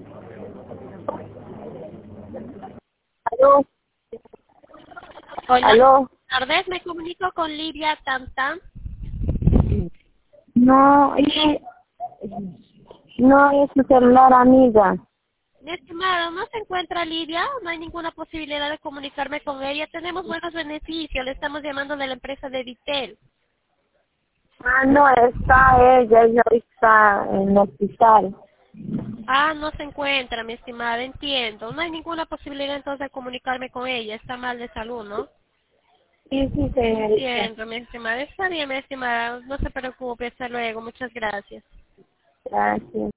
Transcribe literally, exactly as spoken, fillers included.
Aló, Hola, aló. buenas tardes. Me comunico con Lidia Tantan. No, es- no es su celular, amiga. Mi estimado, ¿no se encuentra Lidia? No hay ninguna posibilidad de comunicarme con ella. Tenemos buenos beneficios. Le estamos llamando de la empresa de Vitel. Ah, no está ella, ella está en el hospital. Ah, no se encuentra, mi estimada. Entiendo. No hay ninguna posibilidad entonces de comunicarme con ella. Está mal de salud, ¿no? Sí, sí, señorita. Entiendo, mi estimada. Está bien, mi estimada. No se preocupe. Hasta luego. Muchas gracias. Gracias.